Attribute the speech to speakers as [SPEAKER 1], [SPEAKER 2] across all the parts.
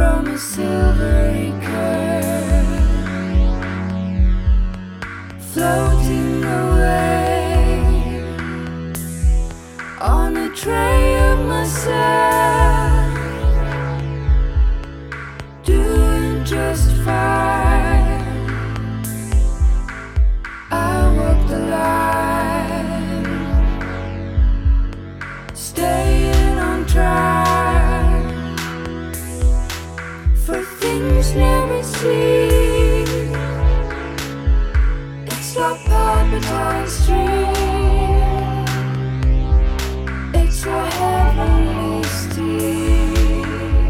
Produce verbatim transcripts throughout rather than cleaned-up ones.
[SPEAKER 1] from a silvery curve, floating away on a tray of myself, doing just fine. I walk the line, staying on track for things never seen. It's like Palpatine Street, it's a heavenly steam.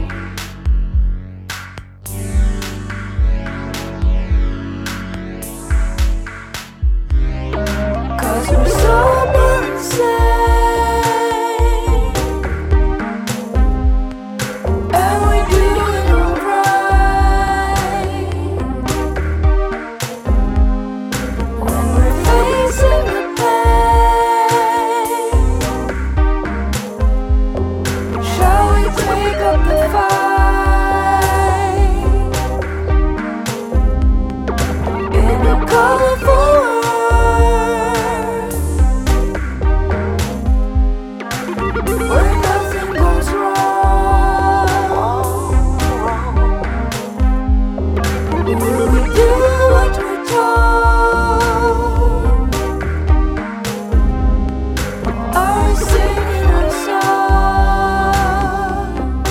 [SPEAKER 1] Cause we're so insane, and we're doing alright. When we're facing the pain, shall we take up the fight in a colorful where nothing goes wrong? Will we do what we're told? Are we singing our song?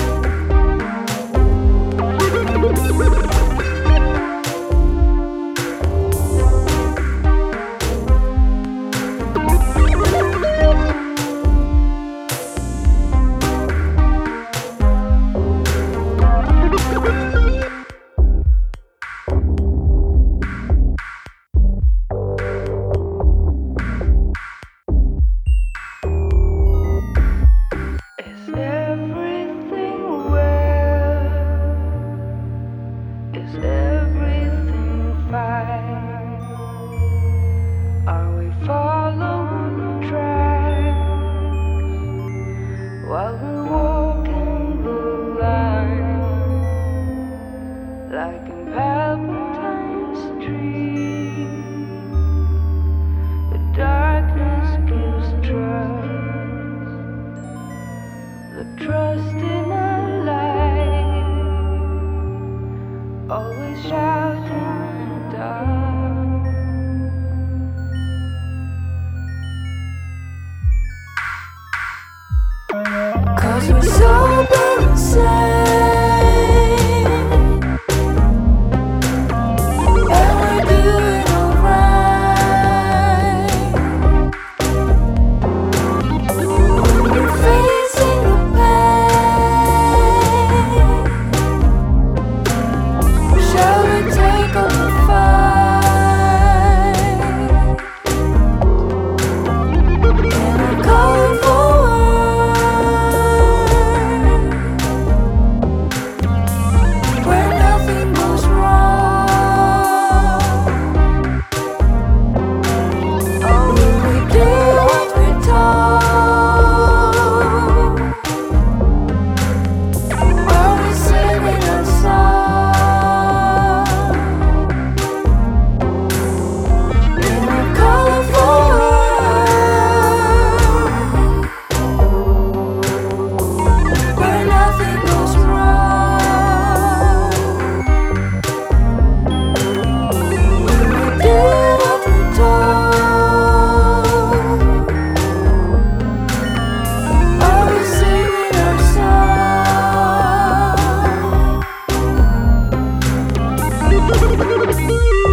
[SPEAKER 1] Is everything well? Is everything fine? Are we following the tracks while we're walking the line, like in Palpatine Street? The darkness gives trust, the trust in a light, always shouting in the dark. Cause we're so insane, and we're doing alright. When we're facing the pain, shall we take up the fight in a colorful world where nothing goes wrong? Or will we do what we're told? Are we singing our song in a colorful world where nothing goes wrong? Will we do what we're told? Are we singing our song?